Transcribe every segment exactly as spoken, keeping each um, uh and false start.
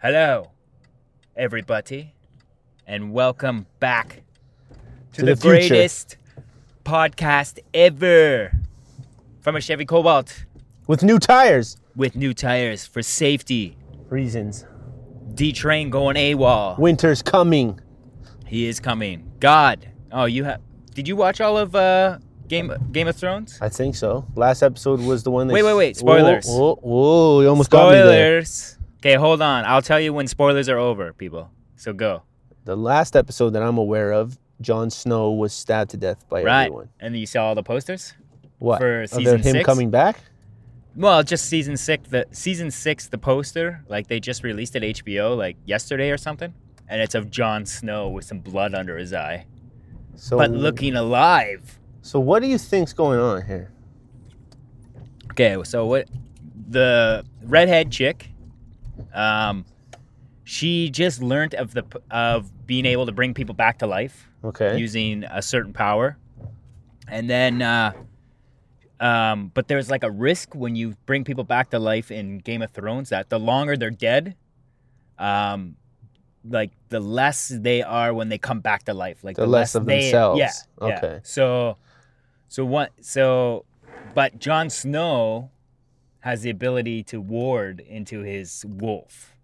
Hello, everybody, and welcome back to, To the, the future. greatest podcast ever from a Chevy Cobalt With new tires. with new tires for safety. Reasons. D-Train going AWOL. Winter's coming. He is coming. God. Oh, you have. Did you watch all of uh, Game Game of Thrones? I think so. Last episode was the one that... Wait, wait, wait. Spoilers. Whoa, whoa, whoa, you almost got me there. Spoilers. Okay, hold on. I'll tell you when spoilers are over, people. So go. The last episode that I'm aware of, Jon Snow was stabbed to death by Right. everyone. And then you saw all the posters? What? For Of season him six? coming back? Well, just season six. The season six, the poster, like they just released at H B O like yesterday or something, and it's of Jon Snow with some blood under his eye, So, but looking alive. So what do you think's going on here? Okay, so what? The redhead chick, um, she just learned of the of being able to bring people back to life Okay. using a certain power, and then. Uh, Um, but there's like a risk when you bring people back to life in Game of Thrones that the longer they're dead, um, like the less they are when they come back to life. Like The the, less of they, themselves. Yeah. Okay. Yeah. So, so what? So, but Jon Snow has the ability to ward into his wolf.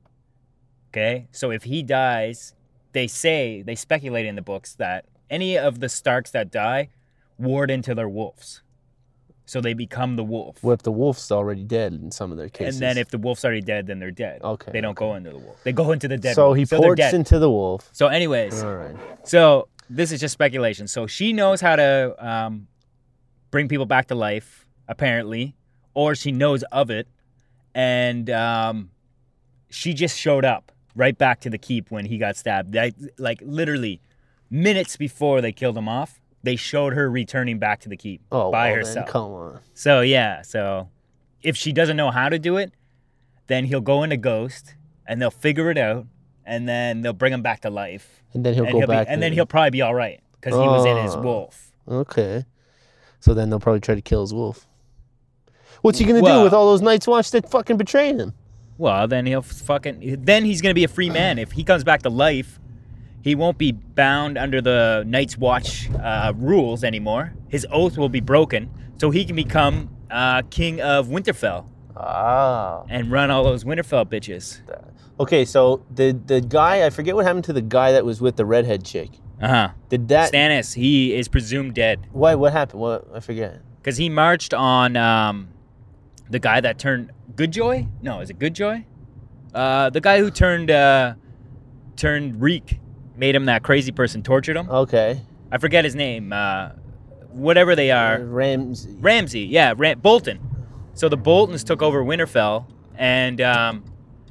Okay. So if he dies, they say they speculate in the books that any of the Starks that die ward into their wolves. So they become the wolf. What if the wolf's already dead in some of their cases? And then if the wolf's already dead, then they're dead. Okay, They don't okay. go into the wolf. They go into the dead So wolf. he they're ports dead. into the wolf. So anyways, All right. so this is just speculation. So she knows how to um, bring people back to life, apparently, or she knows of it. And um, she just showed up right back to the keep when he got stabbed. Like, like literally minutes before they killed him off. They showed her returning back to the keep Oh, by well, herself. Then, come on. So yeah, so if she doesn't know how to do it, then he'll go into Ghost and they'll figure it out, and then they'll bring him back to life. And then he'll and go he'll back. be, and to- then he'll probably be all right because he was in his Oh. wolf. Okay. So then they'll probably try to kill his wolf. What's he gonna Well- do with all those Night's Watch that fucking betrayed him? Well, then he'll fucking then he's gonna be a free man if he comes back to life. He won't be bound under the Night's Watch uh, rules anymore. His oath will be broken, so he can become uh, king of Winterfell Ah. and run all those Winterfell bitches. Okay, so the the guy, I forget what happened to the guy that was with the redhead chick. Uh huh. Did that? Stannis, he is presumed dead. Why? What happened? What? I forget. Because he marched on um, the guy that turned Goodjoy? No, is it Goodjoy? Uh, the guy who turned uh, turned Reek, made him that crazy person, tortured him. Okay. I forget his name. Uh, whatever they are. Ramsey. Ramsay, yeah, Ram- Bolton. So the Boltons took over Winterfell, and um,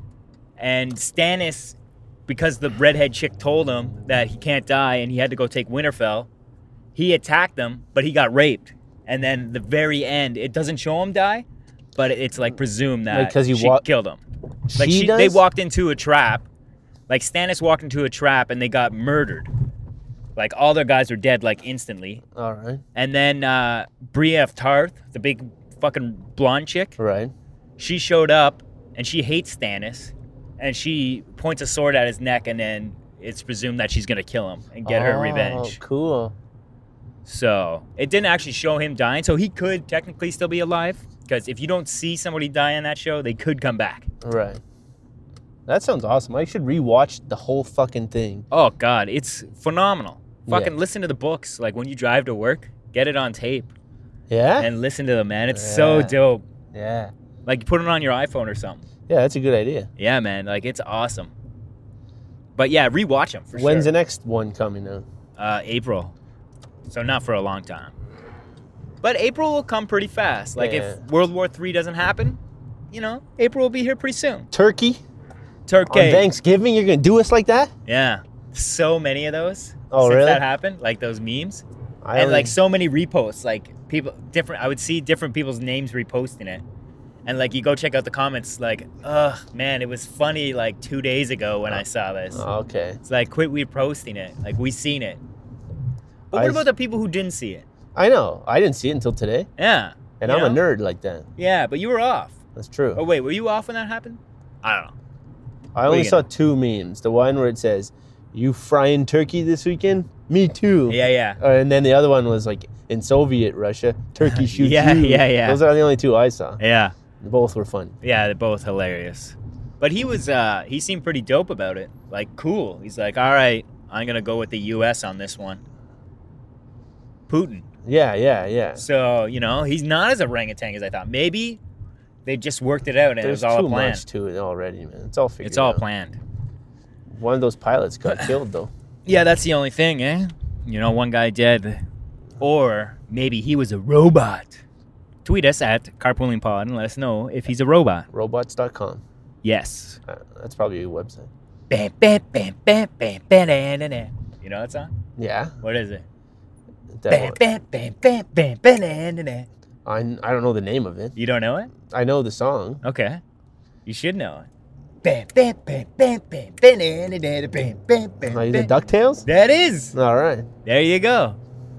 and Stannis, because the redhead chick told him that he can't die and he had to go take Winterfell, he attacked them, but he got raped. And then the very end, it doesn't show him die, but it's like presumed that Like, 'cause he she wa- killed him. Like She she, they does? walked into a trap. Like Stannis walked into a trap and they got murdered. Like all their guys were dead like instantly. All right. And then uh, Brienne of Tarth, the big fucking blonde chick, Right. she showed up and she hates Stannis, and she points a sword at his neck, and then it's presumed that she's gonna kill him and get her Oh, revenge. cool. So it didn't actually show him dying, so he could technically still be alive. Because if you don't see somebody die in that show, they could come back. Right. That sounds awesome. I should rewatch the whole fucking thing. Oh God, it's phenomenal. Fucking Yeah. listen to the books, like when you drive to work, get it on tape Yeah. and listen to them, man. It's so Yeah. dope. yeah. Like you put it on your iPhone or something. Yeah, that's a good idea. Yeah, man. Like it's awesome. But yeah, rewatch them for When's sure. the next one coming out? Uh, April. So not for a long time. But April will come pretty fast. Like Yeah. if World War Three doesn't happen, you know, April will be here pretty soon. Turkey Turkey. on Thanksgiving. You're gonna do us like that? Yeah. So many of those. Oh, since really? that happened, like those memes. I and only- like so many reposts, like people different I would see different people's names reposting it. And like you go check out the comments, like, ugh, man, it was funny like two days ago when I saw this. Oh, okay. It's like quit reposting it. Like we seen it. But I what s- about the people who didn't see it? I know. I didn't see it until today, Yeah. and You I'm a know? nerd like that. Yeah, but you were off. That's true. Oh wait, were you off when that happened? I don't know. I What are only you saw gonna- two memes. The one where it says, "You frying turkey this weekend? Me too." Yeah, yeah. Uh, and then the other one was like, "In Soviet Russia, turkey shoots Yeah, you." yeah, yeah. Those are the only two I saw. Yeah. Both were fun. Yeah, they're both hilarious. But he was uh he seemed pretty dope about it. Like cool. He's like, "All right, I'm going to go with the U S on this one." Putin. Yeah, yeah, yeah. So, you know, he's not as orangutan as I thought. Maybe they just worked it out and it There's was all too a plan. much to it already, man. It's all figured It's all out. planned. One of those pilots got killed, though. Yeah, that's the only thing, eh? You know, one guy dead. Or maybe he was a robot. Tweet us at Carpooling Pod and let us know if he's a robot. Robots dot com. Yes. Uh, that's probably a website. Bam, bam, bam, bam, bam, bam, bam, bam, bam. You know that song? Yeah. What is it? That Bam, one. bam, bam, bam, bam, bam, bam, bam, bam. I, I don't know the name of it. You don't know it? I know the song. Okay. You should know it. Bam, bam, bam, bam, bam, bam, bam, bam, bam, bam, bam, Oh, is it bam. DuckTales? That is. All right. There you go.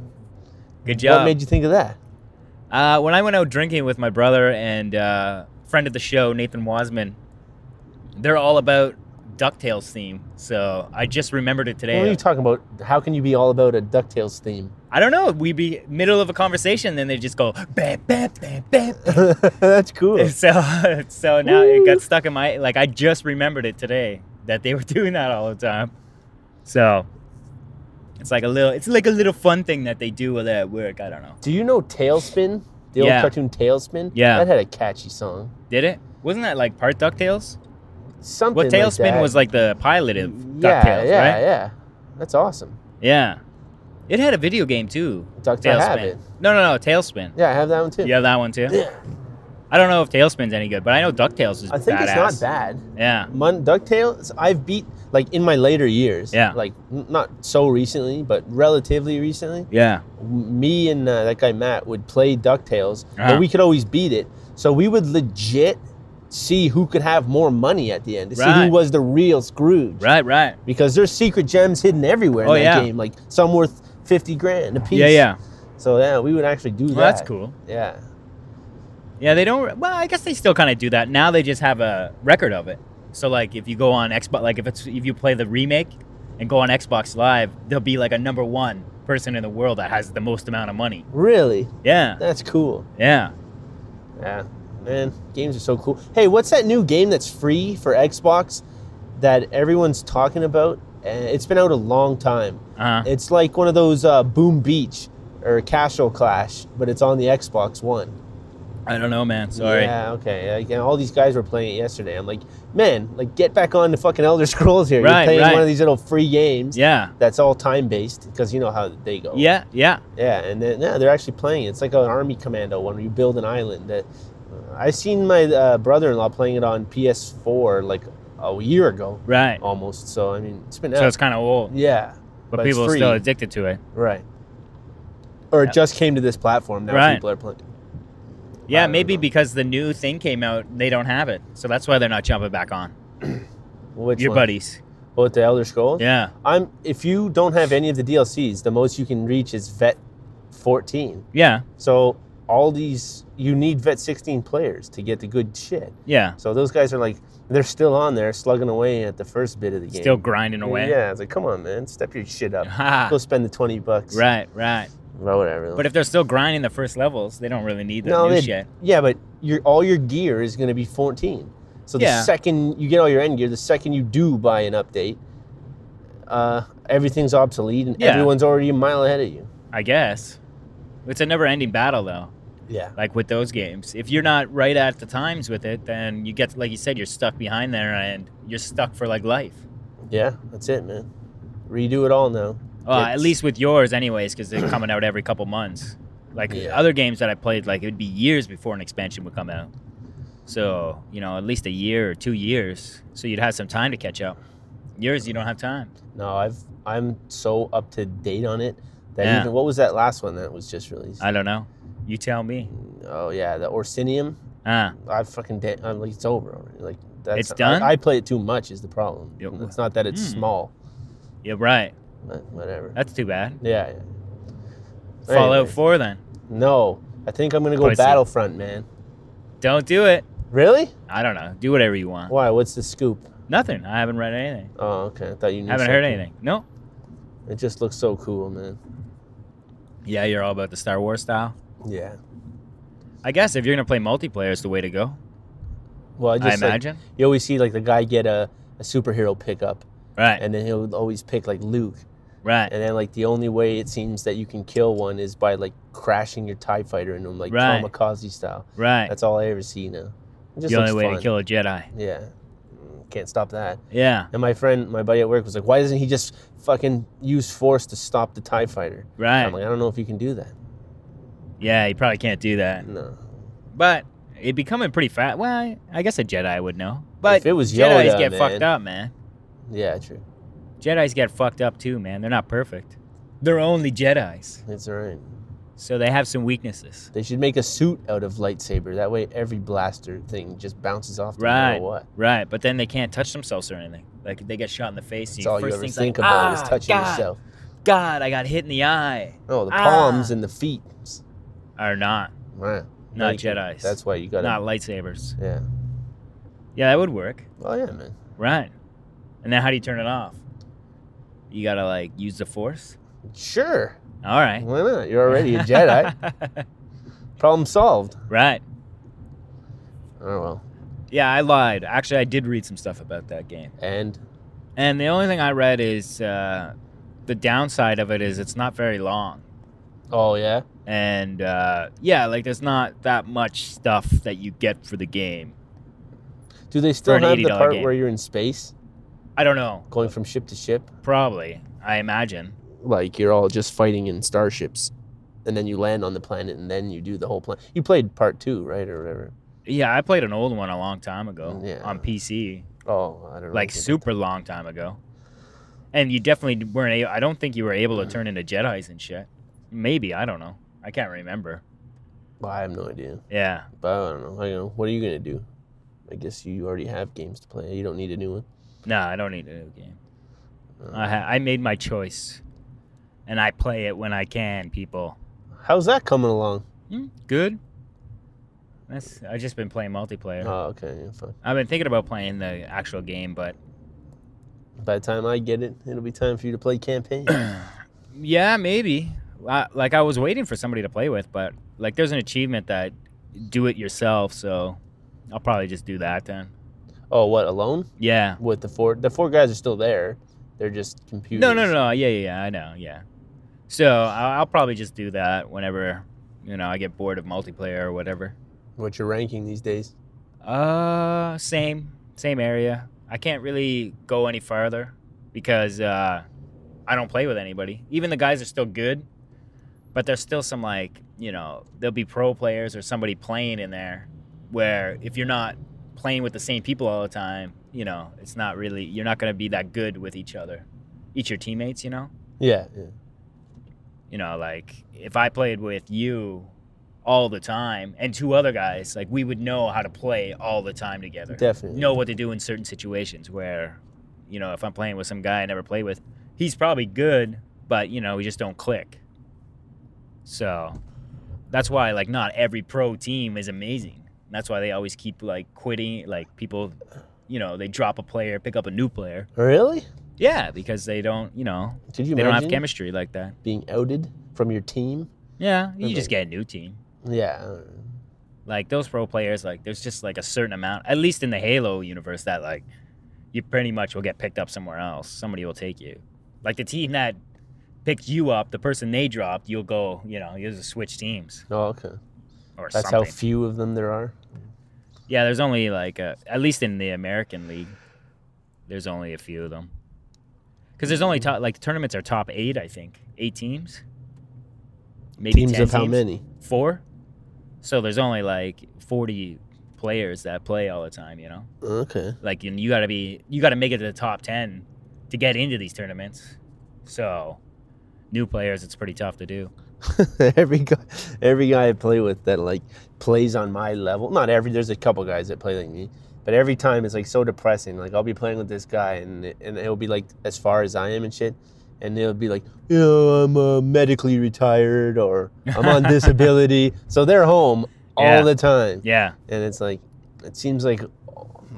Good job. What made you think of that? Uh, when I went out drinking with my brother and uh, friend of the show, Nathan Wasman, they're all about DuckTales theme. So I just remembered it today. What are you talking about? How can you be all about a DuckTales theme? I don't know. We'd be middle of a conversation, then they just go bam, bam, bam, bam, bam. That's cool. So, so now it got stuck in my like. I just remembered it today that they were doing that all the time. So it's like a little. It's like a little fun thing that they do at work. I don't know. Do you know Tailspin? The old Yeah. cartoon Tailspin? Yeah. That had a catchy song. Did it? Wasn't that like part DuckTales? Something What like Tailspin that. was like the pilot of Yeah, DuckTales, yeah, right? yeah. That's awesome. Yeah. It had a video game too. Duck, I have it. No, no, no. Tailspin. Yeah, I have that one too. You have that one too? Yeah. I don't know if Tailspin's any good, but I know DuckTales is I think badass. it's not bad. Yeah. Mon- DuckTales, I've beat, like, in my later years. Yeah. Like, n- not so recently, but relatively recently. Yeah. Me and uh, that guy Matt would play DuckTales, Uh-huh. but we could always beat it. So we would legit see who could have more money at the end, to see Right. who was the real Scrooge. Right, right. Because there's secret gems hidden everywhere in Oh, that yeah. game, like some worth fifty grand a piece. Yeah, yeah. So yeah, we would actually do that. Well, that's cool. Yeah. Yeah, they don't. Well, I guess they still kind of do that. Now they just have a record of it. So like, if you go on Xbox, like if it's if you play the remake and go on Xbox Live, there'll be like a number one person in the world that has the most amount of money. Really? Yeah, That's cool. yeah. Yeah. Man, games are so cool. Hey, what's that new game that's free for Xbox that everyone's talking about? Uh, It's been out a long time. Uh-huh. It's like one of those uh, Boom Beach or Castle Clash, but it's on the Xbox One. I don't know, man. Sorry. Yeah, okay. Like, and all these guys were playing it yesterday. I'm like, man, like get back on the fucking Elder Scrolls here. Right, You're playing right. one of these little free games. Yeah. That's all time based because you know how they go. Yeah. Yeah. Yeah, and then yeah, they're actually playing it. It's like an army commando one where you build an island. That uh, I seen my uh, brother-in-law playing it on P S four like a year ago, Right. almost. So I mean, it's been So out. it's kind of old, yeah, but, it's people are free. still addicted to it. right. Or Yeah. it just came to this platform now. Right. People are playing. I Yeah, don't maybe know. because the new thing came out, they don't have it, so that's why they're not jumping back on. Which Your one? buddies. Oh, with the Elder Scrolls. Yeah. I'm. If you don't have any of the D L Cs, the most you can reach is Vet fourteen. Yeah. So all these, you need Vet sixteen players to get the good shit. Yeah. So those guys are like, they're still on there slugging away at the first bit of the game. Still grinding away. Yeah, it's like, come on, man, step your shit up. Ha. Go spend the twenty bucks. Right. Right. Well, whatever. But if they're still grinding the first levels, they don't really need the no, new they, shit. yeah, but your all your gear is going to be fourteen. So the Yeah. second you get all your end gear, the second you do buy an update, uh, everything's obsolete and Yeah. everyone's already a mile ahead of you. I guess. It's a never-ending battle, though. Yeah. Like with those games, if you're not right at the times with it, then you get, like you said, you're stuck behind there, and you're stuck for like life. Yeah, that's it, man. Redo it all now. Well, Get- at least with yours, anyways, because they're coming out every couple months. Like Yeah. other games that I played, like it would be years before an expansion would come out. So you know, at least a year or two years, so you'd have some time to catch up. Yours, you don't have time. No, I've I'm so up to date on it that Yeah. even what was that last one that was just released? I don't know. You tell me. Oh yeah, the Orsinium. Ah, I fucking da- I'm like it's over already. Like that's It's done? I, I play it too much is the problem. Yeah. It's not that it's Hmm. small, you're right. but whatever. That's too bad. Yeah. yeah. Fallout Anyways. four, then. No, I think I'm gonna go Pussy. Battlefront, man. Don't do it. Really? I don't know. Do whatever you want. Why? What's the scoop? Nothing. I haven't read anything. Oh, okay. I thought you knew Haven't something. heard anything. No. It just looks so cool, man. Yeah, you're all about the Star Wars style. Yeah. I guess if you're gonna play multiplayer, it's the way to go. Well, I just I like, imagine. you always see like the guy get a, a superhero pickup, Right. and then he'll always pick like Luke, Right. and then like the only way it seems that you can kill one is by like crashing your TIE fighter into him, like Right. kamikaze style. Right. That's all I ever see now. It just the only looks way fun. to kill a Jedi. Yeah, can't stop that. Yeah. And my friend, my buddy at work was like, "Why doesn't he just fucking use force to stop the TIE fighter?" Right. I'm like, I don't know if you can do that. Yeah, you probably can't do that. No. But it becoming pretty fast. Well, I guess a Jedi would know. But If it was Jedis Yoda, get man. fucked up, man. Yeah, true. Jedis get fucked up too, man. They're not perfect. They're only Jedis. That's all right. So they have some weaknesses. They should make a suit out of lightsaber. That way, every blaster thing just bounces off no Right. matter what. Right. But then they can't touch themselves or anything. Like they get shot in the face. That's and all you first ever thing's think like, about ah, is touching God, yourself. God, I got hit in the eye. Oh, the Ah. palms and the feet. Are not. Right. Not Like, Jedis. That's why you got Not to. lightsabers. Yeah. Yeah, that would work. Oh yeah, man. Right. And then how do you turn it off? You gotta like use the force? Sure. All right. Why not? You're already a Jedi. Problem solved. Right. Oh well. Yeah, I lied. Actually, I did read some stuff about that game. And And the only thing I read is uh, the downside of it is it's not very long. oh yeah. And uh, yeah, like there's not that much stuff that you get for the game. Do they still an have the eighty dollar part game. where you're in space, I don't know. going from ship to ship? Probably. I imagine. Like you're all just fighting in starships, and then you land on the planet, and then you do the whole plan. You played part two, right, or whatever? Yeah, I played an old one a long time ago Yeah. on P C. Oh, I don't know. Like anything super long time ago. And you definitely weren't able, I don't think you were able to turn into Jedis and shit. Maybe, I don't know. I can't remember. about it. Well, I have no idea, Yeah. but I don't know. I don't know. What are you gonna do? I guess you already have games to play. You don't need a new one. No, I don't need a new game. Uh, I ha- I made my choice. And I play it when I can, people. How's that coming along? Hmm, good. That's I've just been playing multiplayer. Oh, okay, yeah, fine. I've been thinking about playing the actual game, but By the time I get it, it'll be time for you to play campaign. yeah, maybe. I, like I was waiting for somebody to play with, but like there's an achievement that do it yourself, so I'll probably just do that then. Oh, what, alone? Yeah. With the four, the four guys are still there. They're just computers. No, no, no, no. Yeah, yeah, yeah. I know. Yeah. So I'll, I'll probably just do that whenever, you know, I get bored of multiplayer or whatever. What's your ranking these days? Uh, same, same area. I can't really go any farther because uh, I don't play with anybody. Even the guys are still good, but there's still some like, you know, there'll be pro players or somebody playing in there where if you're not playing with the same people all the time, you know, it's not really, you're not going to be that good with each other, each your teammates, you know? Yeah, yeah. You know, like if I played with you all the time and two other guys, like we would know how to play all the time together. Definitely. Know what to do in certain situations where, you know, if I'm playing with some guy I never played with, he's probably good, but, you know, we just don't click. So that's why, like, not every pro team is amazing. That's why they always keep, like, quitting. Like, people, you know, they drop a player, pick up a new player. Really? Yeah, because they don't, you know, Could you they don't have imagine chemistry like that. being outed from your team? Yeah, you Okay. just get a new team. Yeah. Like those pro players, like there's just like a certain amount, at least in the Halo universe, that like you pretty much will get picked up somewhere else. Somebody will take you. Like the team that picked you up, the person they dropped, you'll go, you know, you'll just switch teams Oh, okay. or That's something. how few of them there are. Yeah, there's only like, a, at least in the American League, there's only a few of them. Because there's only top, like tournaments are top eight, I think, eight teams. Maybe Teams ten of how teams? many? Four. So there's only like forty players that play all the time, you know? Okay. Like you, you gotta be, you gotta make it to the top ten to get into these tournaments. So, new players, it's pretty tough to do. every guy, every guy I play with that like plays on my level. Not every. There's a couple guys that play like me, but every time it's like so depressing. Like I'll be playing with this guy, and it, and it'll be like as far as I am and shit, and they'll be like, you know, I'm uh, medically retired or I'm on disability, so they're home all Yeah. the time. Yeah. And it's like, it seems like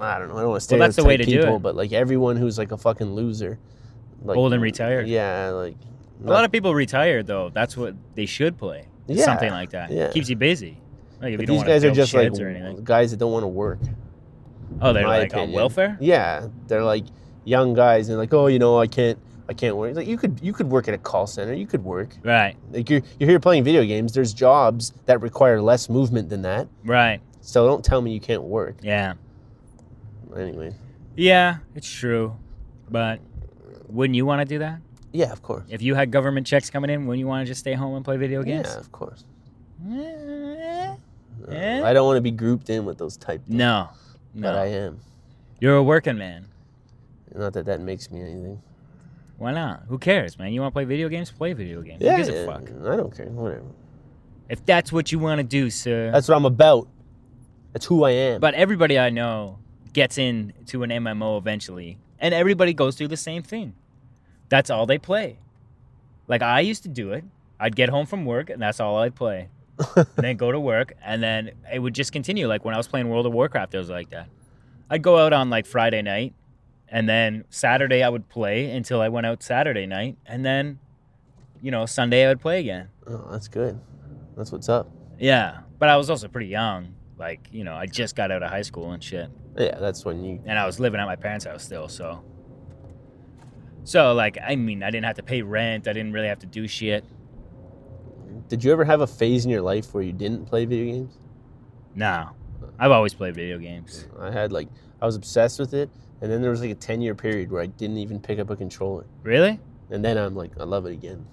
I don't know. I don't want to Well, that's the way to do people, it. but like everyone who's like a fucking loser, like, Old and retired. Yeah, like A lot of people retired though. That's what they should play. Yeah, Something like that. yeah. Keeps you busy. Like if but you don't these want guys to are just like or anything. guys that don't want to work. Oh, they're my like on opinion. welfare? Yeah, they're like young guys and like, oh, you know, I can't, I can't work. Like you could, you could work at a call center. You could work. Right. Like you're, you're here playing video games. There's jobs that require less movement than that. Right. So don't tell me you can't work. Yeah. Anyway. Yeah, it's true. But wouldn't you want to do that? Yeah, of course. If you had government checks coming in, wouldn't you want to just stay home and play video games? Yeah, of course. Eh, Uh, eh? I don't want to be grouped in with those type things. No. But No. I am. You're a working man. Not that that makes me anything. Why not? Who cares, man? You want to play video games? Play video games. Yeah, Who gives a yeah, fuck? I don't care. Whatever. If that's what you want to do, sir. That's what I'm about. That's who I am. But everybody I know gets into an M M O eventually, and everybody goes through the same thing. That's all they play. Like I used to do it. I'd get home from work, and that's all I'd play. And then go to work, and then it would just continue. Like when I was playing World of Warcraft, it was like that. I'd go out on like Friday night, and then Saturday I would play until I went out Saturday night, and then, you know, Sunday I would play again. Oh, that's good. That's what's up. Yeah, but I was also pretty young. Like, you know, I just got out of high school and shit. Yeah, that's when you. And I was living at my parents' house still, so. So, like, I mean, I didn't have to pay rent. I didn't really have to do shit. Did you ever have a phase in your life where you didn't play video games? No. I've always played video games. I had like I was obsessed with it, and then there was like a ten year period where I didn't even pick up a controller, Really? and then I'm like I love it again.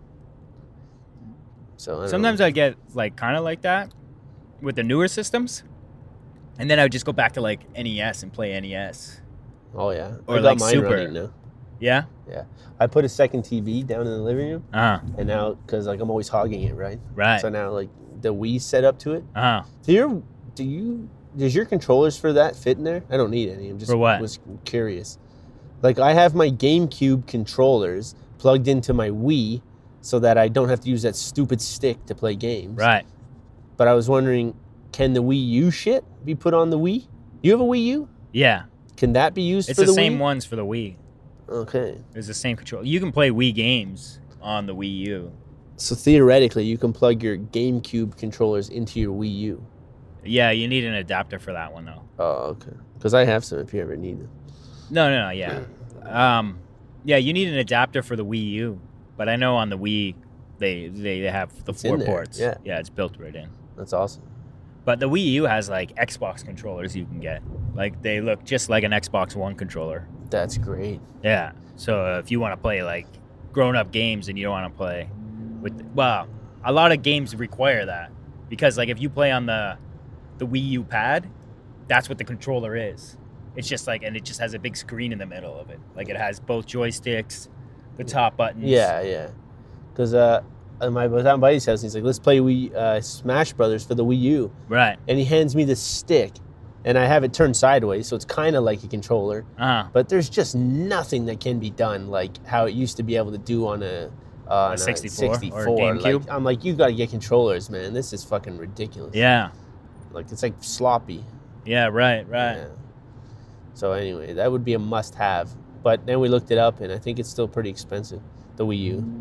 So I don't Sometimes know. I get, like, kind of like that with the newer systems. And then I would just go back to, like, N E S and play N E S. Oh yeah, or I got like mine Super. running now. Yeah? I put a second T V down in the living room, Uh-huh. and now because like I'm always hogging it, right? Right. So now like the Wii set up to it. Uh-huh. Do your do you does your controllers for that fit in there? I don't need any. I'm just For what? was curious. Like I have my GameCube controllers plugged into my Wii so that I don't have to use that stupid stick to play games. Right. But I was wondering, can the Wii U shit be put on the Wii? You have a Wii U? Yeah. Can that be used It's for the the same Wii? ones for the Wii. Okay. It's the same control. You can play Wii games on the Wii U. So theoretically, you can plug your GameCube controllers into your Wii U. Yeah, you need an adapter for that one, though. Oh, okay. Because I have some if you ever need them. No, no, no, yeah. Um, yeah, you need an adapter for the Wii U. But I know on the Wii, they they, they have the It's four in there, ports. yeah. Yeah, it's built right in. That's awesome. But the Wii U has, like, Xbox controllers you can get. Like, they look just like an Xbox One controller. That's great. Yeah. So uh, if you want to play, like, grown-up games and you don't want to play with... Well, a lot of games require that. Because, like, if you play on the the Wii U pad, that's what the controller is. It's just like... And it just has a big screen in the middle of it. Like, it has both joysticks, the top buttons. Yeah, yeah. Because uh, at my was at my buddy's house, and he's like, let's play Wii uh, Smash Brothers for the Wii U. Right. And he hands me the stick, and I have it turned sideways, so it's kind of like a controller. Uh-huh. But there's just nothing that can be done like how it used to be able to do on a, uh, on a sixty-four or sixty-four. GameCube? Like, I'm like, you got to get controllers, man. This is fucking ridiculous. Yeah. Like, it's like sloppy. Yeah, right, right. Yeah. So anyway, that would be a must-have. But then we looked it up, and I think it's still pretty expensive, the Wii U.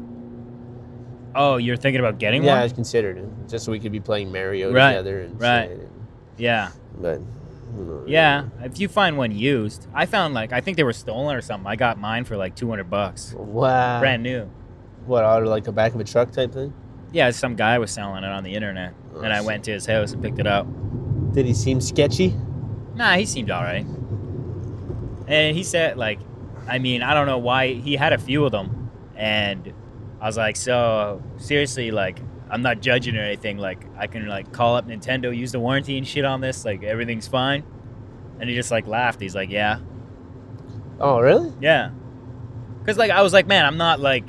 Oh, you're thinking about getting Yeah, one? I considered it, just so we could be playing Mario Right, together and right. shit. And, Yeah. but who knows? Yeah. If you find one used, I found, like, I think they were stolen or something. I got mine for, like, two hundred bucks. Wow. Brand new. What, out of like the back of a truck type thing? Yeah, some guy was selling it on the internet. Oh, and I shit. went to his house and picked it up. Did he seem sketchy? Nah, he seemed all right. And he said, like, I mean, I don't know why. He had a few of them. And I was like, so, seriously, like, I'm not judging or anything. Like, I can, like, call up Nintendo, use the warranty and shit on this. Like, everything's fine. And he just, like, laughed. He's like, yeah. Oh, really? Yeah. Because, like, I was like, man, I'm not, like,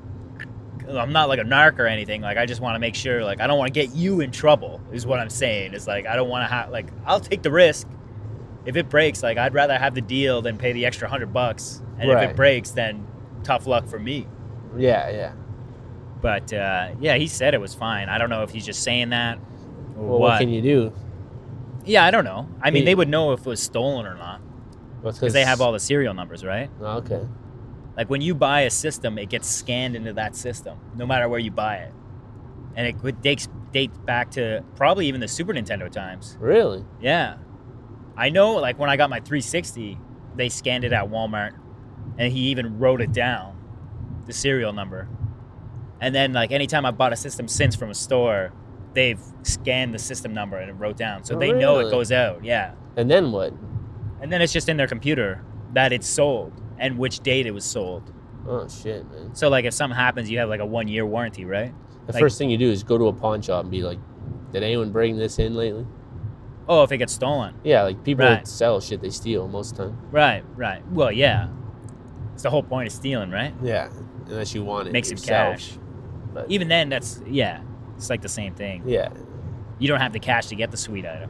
I'm not, like, a narc or anything. Like, I just want to make sure, like, I don't want to get you in trouble, is what I'm saying. It's like, I don't want to have, like, I'll take the risk. If it breaks, like, I'd rather have the deal than pay the extra hundred bucks. And if Right. it breaks, then tough luck for me. Yeah, yeah. But, uh, yeah, he said it was fine. I don't know if he's just saying that or Well, what what. can you do? Yeah, I don't know. I mean, He- they would know if it was stolen or not because they have all the serial numbers, right? Okay. Like when you buy a system, it gets scanned into that system, no matter where you buy it, and it could dates dates back to probably even the Super Nintendo times. Really? Yeah, I know. Like when I got my three sixty, they scanned it at Walmart, and he even wrote it down, the serial number. And then like anytime I bought a system since from a store, they've scanned the system number and it wrote down, so Oh, they know really? it goes out. Yeah, And then what? and then it's just in their computer that it's sold and which date it was sold. Oh shit, man. So like if something happens, you have like a one year warranty, right? The Like- first thing you do is go to a pawn shop and be like, "Did anyone bring this in lately?" Oh, if it gets stolen. Yeah, like people Right. sell shit they steal most of the time. Right, right. Well, yeah. It's the whole point of stealing, right? Yeah, unless you want it Make some yourself. cash. But Even then, that's, yeah, it's like the same thing. yeah, You don't have the cash to get the sweet item.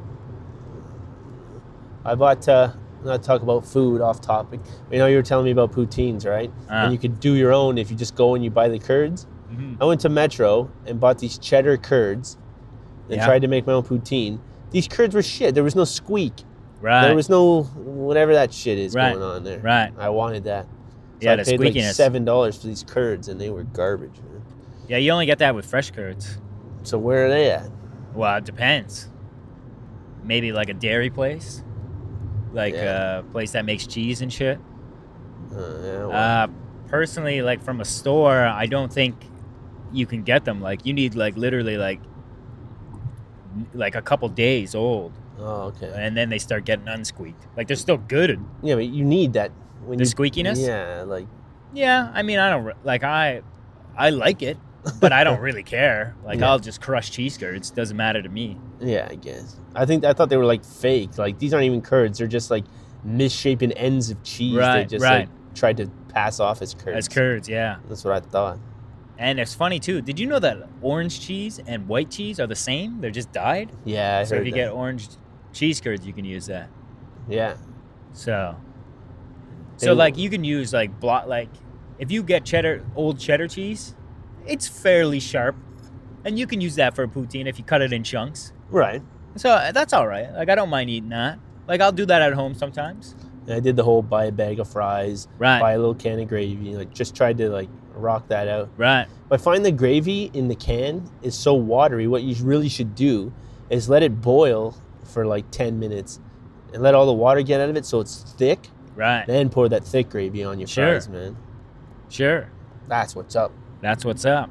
I bought. Uh, not talk about food off topic. You know, you were telling me about poutines, right? Uh. And you could do your own if you just go and you buy the curds. Mm-hmm. I went to Metro and bought these cheddar curds and Yeah. tried to make my own poutine. These curds were shit. There was no squeak. Right. There was no whatever that shit is Right. going on there. Right. I wanted that. So Yeah, I the paid like squeakiness. seven dollars for these curds, and they were garbage, man. Yeah, you only get that with fresh curds. So where are they at? Well, it depends. Maybe like a dairy place, like Yeah. a place that makes cheese and shit. Uh, yeah, well, Uh, personally, like from a store, I don't think you can get them. Like you need like literally like like a couple days old, oh, okay. and then they start getting unsqueaked. Like they're still good. Yeah, but you need that when The you, squeakiness? Yeah, like Yeah, I mean, I don't re- like I, I like it, but I don't really care. Like Yeah. I'll just crush cheese curds. Doesn't matter to me. yeah, I guess. I think I thought they were like fake. Like these aren't even curds. They're just like misshapen ends of cheese. They Right, just right. like tried to pass off as curds. As curds, yeah. That's what I thought. And it's funny too. Did you know that orange cheese and white cheese are the same? They're just dyed. Yeah, I So heard if you that. get orange cheese curds, you can use that. Yeah. So, They- so like you can use like block like if you get cheddar old cheddar cheese, it's fairly sharp, and you can use that for a poutine if you cut it in chunks. Right. So uh, that's all right. Like I don't mind eating that. Like I'll do that at home sometimes. And I did the whole buy a bag of fries, Right. buy a little can of gravy. Like just tried to like rock that out. Right. But I find the gravy in the can is so watery. What you really should do is let it boil for like ten minutes and let all the water get out of it so it's thick. Right. Then pour that thick gravy on your Sure. fries, man. Sure. That's what's up. That's what's up.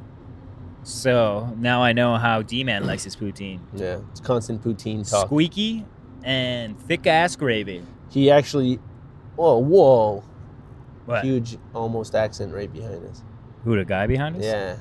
So now I know how D-Man likes his poutine. Yeah, it's constant poutine talk. Squeaky and thick ass gravy. He actually, whoa, whoa, What? huge almost accent right behind us. Who, the guy behind us? Yeah.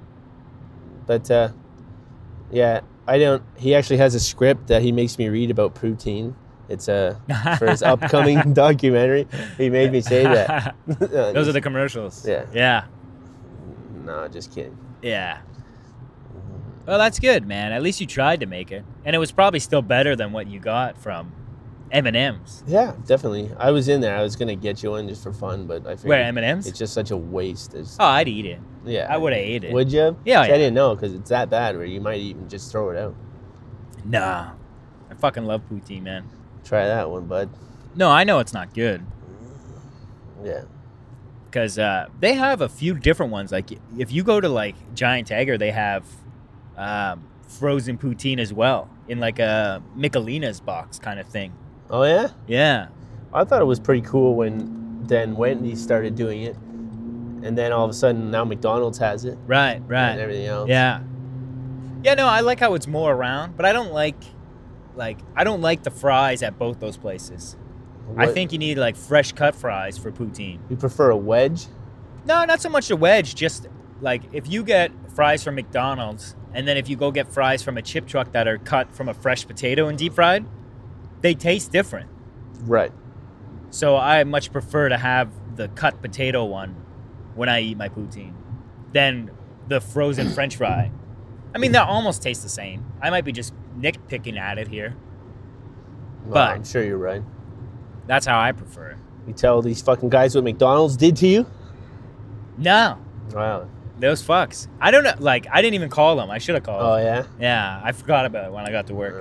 But, uh, yeah, I don't, he actually has a script that he makes me read about poutine. It's uh, for his upcoming documentary. He made me say that. Those are the commercials. Yeah. Yeah. No, just kidding. Yeah. Well, that's good, man. At least you tried to make it. And it was probably still better than what you got from M and M's. Yeah, definitely. I was in there. I was gonna get you one just for fun, but I figured Where, M and M's? it's just such a waste. It's, Oh, I'd eat it. yeah, I would have ate it. Would you? Yeah, See, yeah. I didn't know because it's that bad where you might even just throw it out. Nah. I fucking love poutine, man. Try that one, bud. No, I know it's not good. Yeah. Because uh, they have a few different ones. Like, if you go to, like, Giant Tiger, they have um, frozen poutine as well in, like, a Michelina's box kind of thing. Oh yeah. Yeah. I thought it was pretty cool when then Wendy's started doing it, and then all of a sudden now McDonald's has it Right, and right. everything else. Yeah. Yeah, no, I like how it's more around, but I don't like, like, I don't like the fries at both those places. I What- think you need, like, fresh cut fries for poutine. you prefer a wedge. No, not so much a wedge. Just like if you get fries from McDonald's, and then if you go get fries from a chip truck that are cut from a fresh potato and deep fried, they taste different. Right. So I much prefer to have the cut potato one when I eat my poutine than the frozen French fry. I mean, they almost taste the same. I might be just nitpicking at it here. Well, But- I'm sure you're right. That's how I prefer it. You tell these fucking guys what McDonald's did to you? No, Wow. those fucks. I don't know. Like, I didn't even call them. I should have called. Oh yeah. Yeah, I forgot about it when I got to All work. right.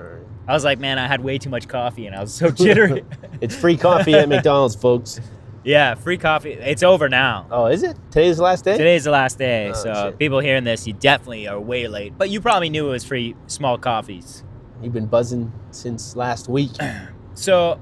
I was like, man, I had way too much coffee, and I was so jittery. It's free coffee at McDonald's, folks. Yeah, free coffee. It's over now. Oh, is it? Today's the last day? Today's the last day, Oh, so shit. people hearing this, you definitely are way late. But you probably knew it was free small coffees. You've been buzzing since last week. So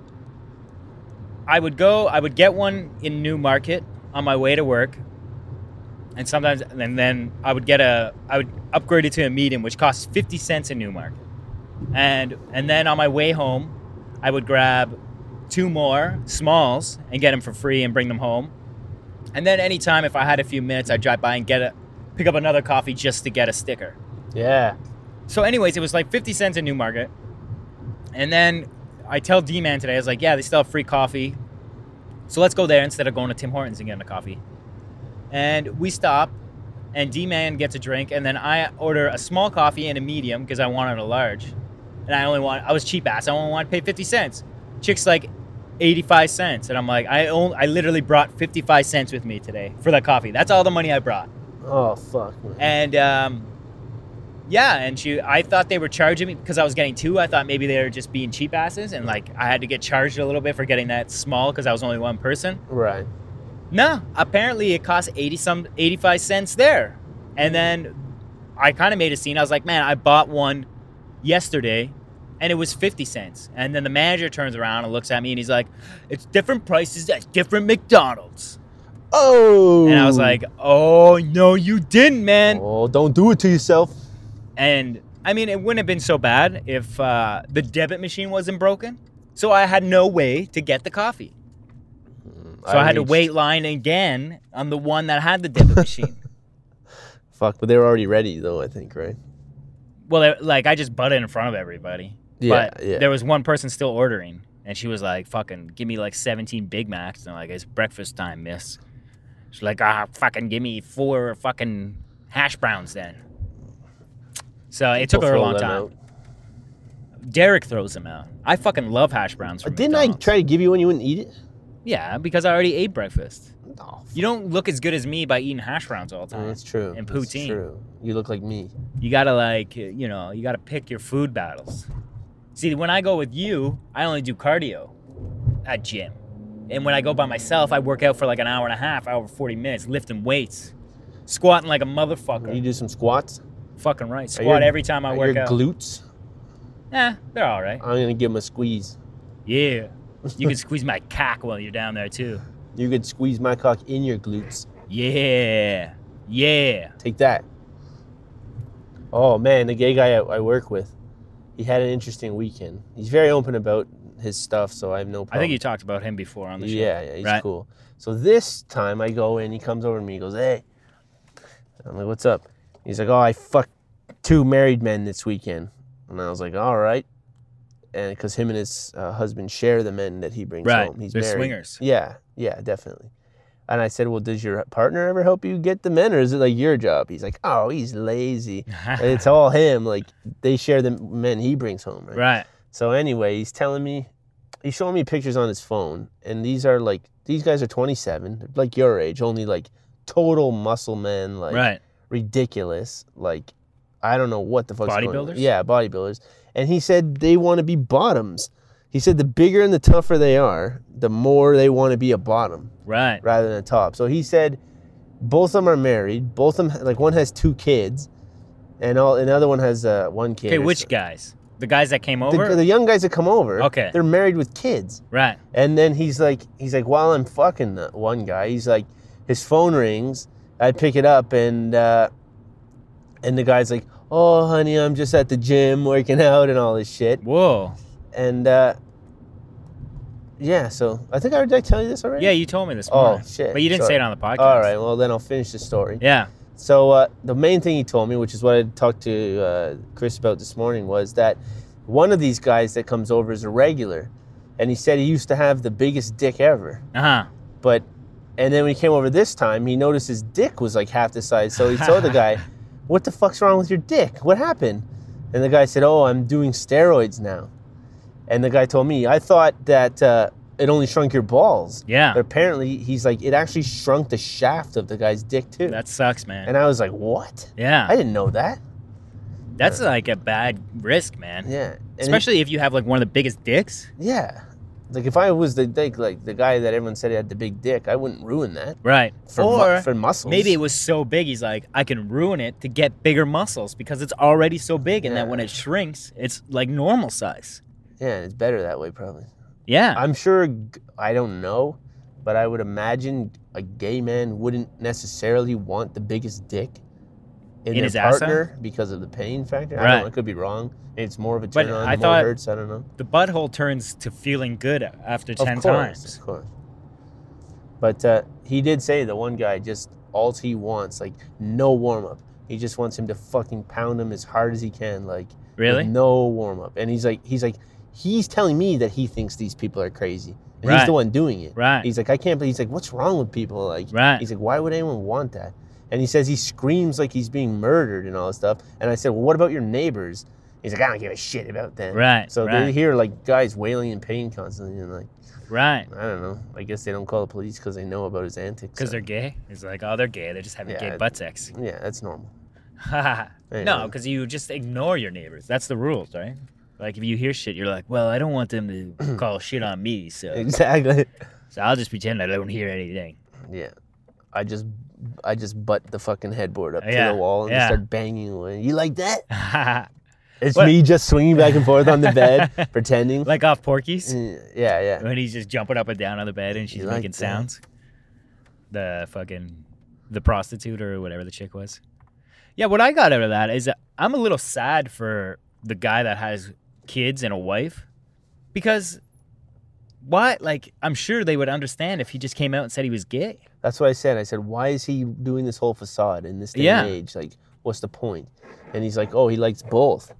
I would go, I would get one in Newmarket on my way to work. And sometimes, and then I would get a, I would upgrade it to a medium, which costs fifty cents in Newmarket. And and then on my way home, I would grab two more smalls and get them for free and bring them home. And then anytime, if I had a few minutes, I'd drive by and get a, pick up another coffee just to get a sticker. Yeah. So anyways, it was like fifty cents in Newmarket. And then I tell D-Man today, I was like, yeah, they still have free coffee. So let's go there instead of going to Tim Hortons and getting a coffee. And we stop, and D-Man gets a drink, and then I order a small coffee and a medium because I wanted a large. And I only want, I was cheap ass, I only want to pay fifty cents. Chick's like eighty-five cents. And I'm like, I only, I literally brought fifty-five cents with me today for that coffee. That's all the money I brought. Oh, fuck, man. And, um... yeah, and she, I thought they were charging me because I was getting two. I thought maybe they were just being cheap asses, and like I had to get charged a little bit for getting that small because I was only one person. Right. No, apparently it cost eighty some, eighty-five cents there. And then I kind of made a scene. I was like, man, I bought one yesterday, and it was fifty cents. And then the manager turns around and looks at me, and he's like, it's different prices at different McDonald's. Oh. And I was like, oh no, you didn't, man. Oh, don't do it to yourself. And, I mean, it wouldn't have been so bad if uh, the debit machine wasn't broken. So I had no way to get the coffee. So I, I had reached... to wait line again on the one that had the debit machine. Fuck, but they were already ready, though, I think, right? Well, like, I just butted in front of everybody. Yeah, but yeah. there was one person still ordering. And she was like, fucking, give me like seventeen Big Macs. And I'm like, it's breakfast time, miss. She's like, ah, fucking give me four fucking hash browns then. So it took her a long time. Out. Derek throws them out. I fucking love hash browns from Didn't McDonald's. I try to give you one, you wouldn't eat it? Yeah, because I already ate breakfast. Oh, you don't look as good as me by eating hash browns all the time. That's true. And poutine. That's true. You look like me. You gotta like, you know, you gotta pick your food battles. See, when I go with you, I only do cardio at gym. And when I go by myself, I work out for like an hour and a half, hour forty minutes, lifting weights. Squatting like a motherfucker. You do some squats? Fucking right. Squat your, every time I work your out. Your glutes? Yeah, they're all right. I'm going to give them a squeeze. Yeah. You can squeeze my cock while you're down there, too. You could squeeze my cock in your glutes. Yeah. Yeah. Take that. Oh, man, the gay guy I, I work with, he had an interesting weekend. He's very open about his stuff, so I have no problem. I think you talked about him before on the show. Yeah, yeah, he's right? cool. So this time I go in, he comes over to me, he goes, hey. I'm like, what's up? He's like, oh, I fucked two married men this weekend. And I was like, all right. And because him and his uh, husband share the men that he brings right. home. He's They're married. swingers. Yeah, yeah, definitely. And I said, well, does your partner ever help you get the men, or is it like your job? He's like, oh, he's lazy. It's all him. Like, they share the men he brings home, right? Right. So anyway, he's telling me, he's showing me pictures on his phone, and these are like, these guys are twenty-seven, like your age, only like total muscle men, like right. ridiculous, like, I don't know what the fuck's going on. Bodybuilders? Yeah, bodybuilders. And he said they want to be bottoms. He said the bigger and the tougher they are, the more they want to be a bottom. Right. Rather than a top. So he said both of them are married. Both of them, like one has two kids, and all another one has uh, one kid. Okay, which so. guys? The guys that came over? The, the young guys that come over. Okay. They're married with kids. Right. And then he's like, he's like, while I'm fucking the one guy, he's like, his phone rings. I pick it up, and uh, and the guy's like, oh, honey, I'm just at the gym working out and all this shit. Whoa. And, uh, yeah, so I think I did I tell you this already? Yeah, you told me this morning. Oh, shit. But you didn't Sorry. say it on the podcast. All right, well, then I'll finish the story. Yeah. So uh, the main thing he told me, which is what I talked to uh, Chris about this morning, was that one of these guys that comes over is a regular. And he said he used to have the biggest dick ever. Uh-huh. But, and then when he came over this time, he noticed his dick was like half the size. So he told the guy, what the fuck's wrong with your dick? What happened? And the guy said, oh, I'm doing steroids now. And the guy told me, I thought that uh, it only shrunk your balls. Yeah. But apparently, he's like, it actually shrunk the shaft of the guy's dick too. That sucks, man. And I was like, what? Yeah. I didn't know that. That's like a bad risk, man. Yeah. And Especially it, if you have like one of the biggest dicks. Yeah. Like if I was the dick, like the guy that everyone said had the big dick, I wouldn't ruin that. Right. For or mu- for muscles. maybe it was so big, he's like, I can ruin it to get bigger muscles because it's already so big, and Yeah. that when it shrinks, it's like normal size. Yeah, and it's better that way probably. Yeah. I'm sure, I don't know, but I would imagine a gay man wouldn't necessarily want the biggest dick in, In their his ass partner because of the pain factor. I Right. don't know, I could be wrong. It's more of a But turn on, I the more thought- it hurts, I don't know. The butthole turns to feeling good after ten of course, times. Of course. But uh, he did say, the one guy, just all he wants, like no warm up. He just wants him to fucking pound him as hard as he can, like Really? with no warm up. And he's like, he's like, he's telling me that he thinks these people are crazy. And Right. he's the one doing it. Right. He's like, I can't believe. He's like, what's wrong with people? Like, Right. he's like, why would anyone want that? And he says he screams like he's being murdered and all this stuff. And I said, well, what about your neighbors? He's like, I don't give a shit about them. Right, So right. they hear like guys wailing in pain constantly, and like, Right. I don't know. I guess they don't call the police because they know about his antics. Because so- they're gay. It's like, oh, they're gay. They're just having Yeah. gay butt sex. Yeah, that's normal. no, Anyway. because you just ignore your neighbors. That's the rules, right? Like if you hear shit, you're like, well, I don't want them to call shit on me, so Exactly. so I'll just pretend I don't hear anything. Yeah. I just I just butt the fucking headboard up Yeah, to the wall and yeah. just start banging away. You like that? It's What- me just swinging back and forth on the bed, pretending. Like off Porky's, Yeah, yeah. when he's just jumping up and down on the bed and she's You like making that? sounds. The fucking the prostitute or whatever the chick was. Yeah, what I got out of that is that I'm a little sad for the guy that has kids and a wife, because why? Like, I'm sure they would understand if he just came out and said he was gay. That's what I said. I said, why is he doing this whole facade in this day Yeah. and age? Like, what's the point? And he's like, oh, he likes both.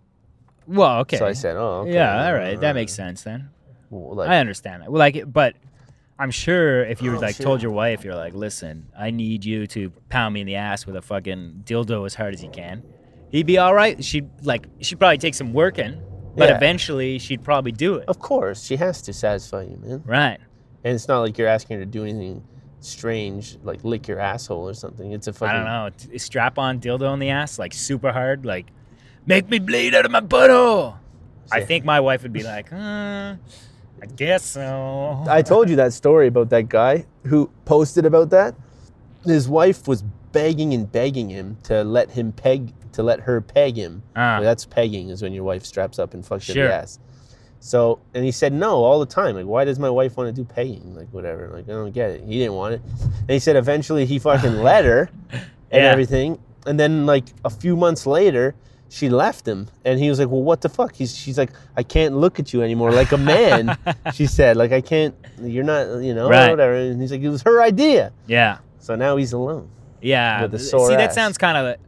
Well, okay. So I said, oh, okay. Yeah, all right, that makes sense then. Well, like, I understand that. Well, like, but I'm sure if you Oh, like shit. told your wife, you're like, listen, I need you to pound me in the ass with a fucking dildo as hard as you can. He'd be all right. She'd like, she'd probably take some working, but Yeah. eventually she'd probably do it. Of course, she has to satisfy you, man. Right. And it's not like you're asking her to do anything strange, like lick your asshole or something. It's a fucking. I don't know. T- Strap on dildo in the ass, like super hard, like make me bleed out of my butthole. I Yeah. think my wife would be like, uh, I guess so. I told you that story about that guy who posted about that. His wife was begging and begging him to let him peg, to let her peg him. Ah. Well, that's pegging, is when your wife straps up and fucks you in Sure. the ass. So, and he said no all the time. Like, why does my wife want to do pegging? Like, whatever. Like, I don't get it. He didn't want it. And he said eventually he fucking let her and Yeah. everything. And then, like, a few months later, she left him. And he was like, well, what the fuck? He's, she's like, I can't look at you anymore like a man. She said, like, I can't, you're not, you know, Right. whatever. And he's like, it was her idea. Yeah. So now he's alone. Yeah. With a sore See, that ass. sounds kind of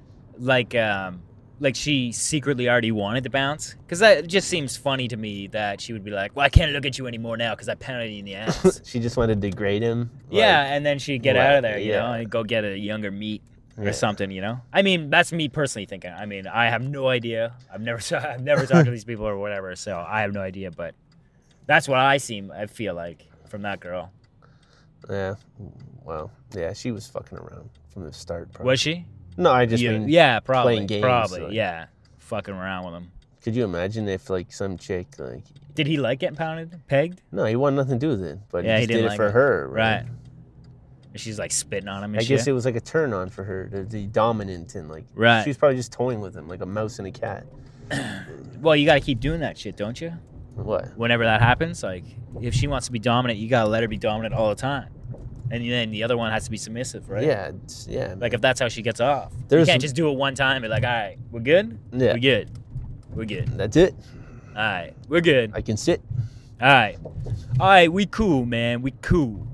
like um, like she secretly already wanted to bounce. Because that just seems funny to me that she would be like, well, I can't look at you anymore now because I pounded you in the ass. She just wanted to degrade him. Yeah, Like, and then she'd get Well, out of there, you yeah. know, and go get a younger meat or Yeah. something, you know. I mean, that's me personally thinking. I mean, I have no idea. I've never, I've never talked to these people or whatever, so I have no idea. But that's what I seem, I feel like from that girl. Yeah. Well, yeah, she was fucking around from the start. Probably. Was she? No, I just yeah, mean, yeah, probably, playing games, probably, like- yeah, fucking around with him. could you imagine if, like, some chick, like, Did he like getting pounded, pegged? no, he wanted nothing to do with it, but Yeah, he he just didn't did it like for it. her, Right. right? And she's like spitting on him and I shit. guess it was like a turn on for her to be dominant and, like, Right. she was probably just toying with him like a mouse and a cat. Well, you got to keep doing that shit, don't you? What? Whenever that happens, like if she wants to be dominant, you gotta let her be dominant all the time, and then the other one has to be submissive, right? Yeah, it's, yeah. Like if that's how she gets off, There's- you can't just do it one time and be like, all right, we're good. Yeah. We're good. We're good. That's it. All right, we're good. I can sit. All right, all right, we cool, man. We cool.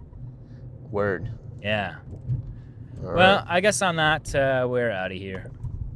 Word. Yeah. All Well, right. I guess on that, uh, we're out of here.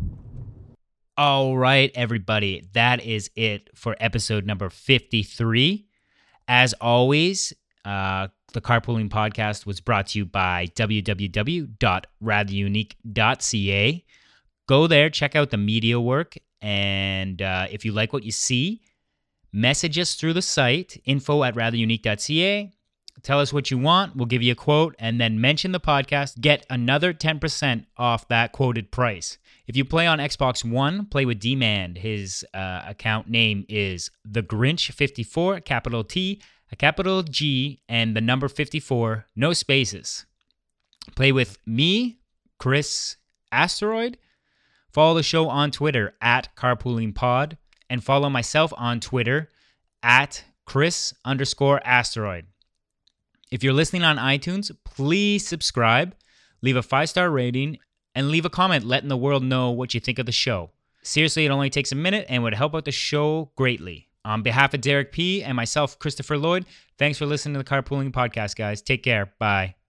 All right, everybody. That is it for episode number fifty-three. As always, uh, the Carpooling Podcast was brought to you by w w w dot rather unique dot c a. Go there, check out the media work, and uh, if you like what you see, message us through the site, info at rather unique dot c a. Tell us what you want. We'll give you a quote and then mention the podcast. Get another ten percent off that quoted price. If you play on Xbox One, play with D-Man. His uh, account name is The Grinch fifty-four, capital T, a capital G, and the number fifty-four, no spaces. Play with me, Chris Asteroid. Follow the show on Twitter at CarpoolingPod, and follow myself on Twitter at Chris underscore Asteroid. If you're listening on iTunes, please subscribe, leave a five-star rating, and leave a comment letting the world know what you think of the show. Seriously, it only takes a minute and would help out the show greatly. On behalf of Derek P. and myself, Christopher Lloyd, thanks for listening to the Carpooling Podcast, guys. Take care. Bye.